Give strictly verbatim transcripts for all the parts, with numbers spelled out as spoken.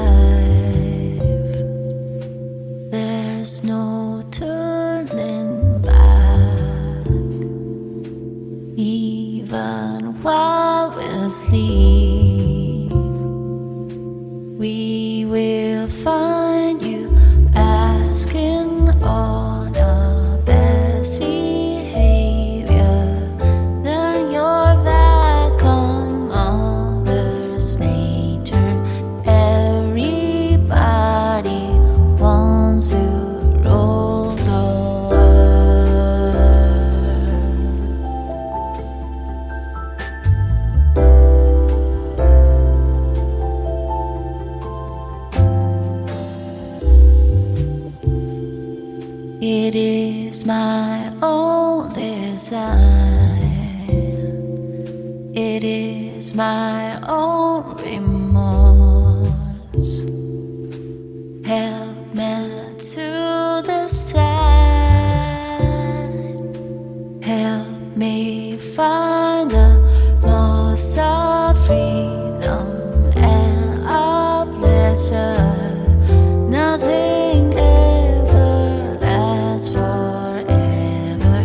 There's no turning back. Even while we sleep, we will find you asking on our best behavior. Then you're back on Mother's Nature. Everybody wants to rule the world. It is my own design. It is my own remorse. Help me to decide. Help me find the most of freedom and of pleasure. Nothing ever lasts forever.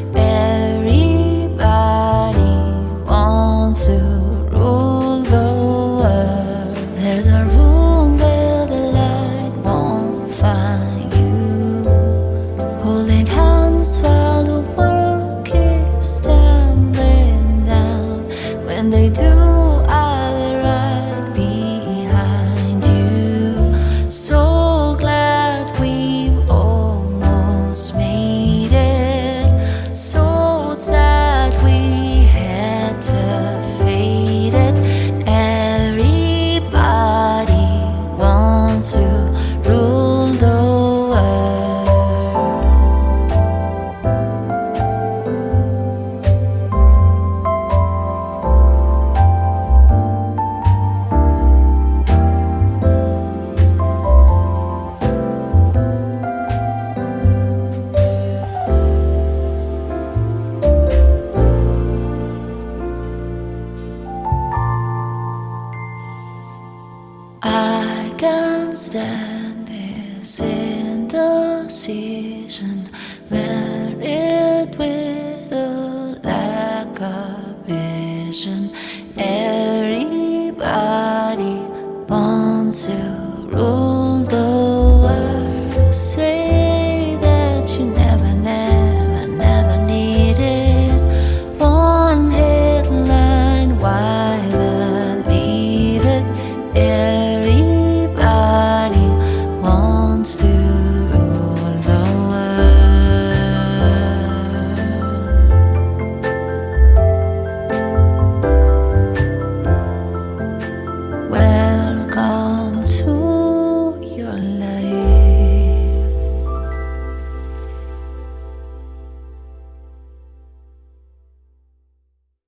Everybody wants to rule the world. There's a room where the light won't find you, holding hands while the world keeps tumbling down. When they do, I'll be right behind you. So glad we've almost made it. So sad we had to fade it. Everybody wants to rule the world. I can't stand this indecision, married with a lack of vision. Everybody wants to